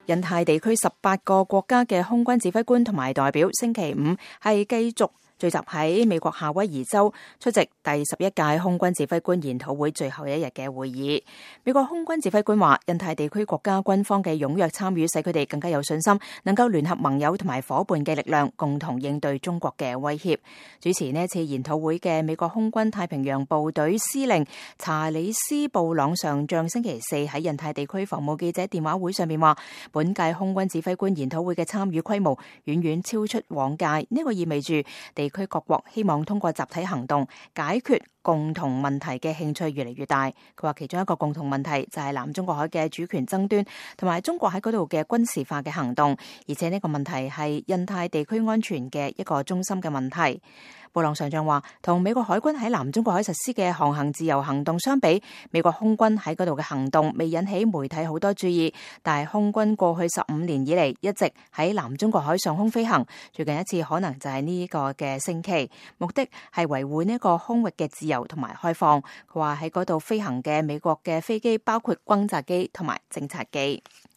印太地區18個國家嘅空軍指揮官同埋代表星期五係繼續聚集喺美國夏威夷州出席第11屆空軍指揮官研討會最後一日嘅會議。美國空軍指揮官話，印太地區國家軍方嘅踴躍參與使佢哋更加有信心，能夠聯合盟友同埋伙伴嘅力量，共同應對中國嘅威脅。主持呢次研討會嘅美國空軍太平洋部隊司令查理斯布朗上將星期四喺印太地區防務記者電話會上面話，本屆空軍指揮官研討會嘅參與規模遠遠超出往屆，呢個意味住地區各國希望通過集體行動解決共同問題嘅興趣越嚟越大。佢話其中一個共同問題就係南中國海嘅主權爭端同埋中國喺嗰度嘅軍事化嘅行動，而且呢個問題係印太地區安全嘅一個中心嘅問題。布朗上將話，同美國海軍喺南中國海實施嘅航行自由行動相比，美國空軍喺嗰度嘅行動未引起媒體好多注意，但係空軍過去15年以嚟一直喺南中國海上空飛行，最近一次可能就係呢個嘅星期，目的係維護呢個空域嘅自由同埋開放。佢話喺嗰度飛行嘅美國嘅飛機包括轟炸機同埋偵察機。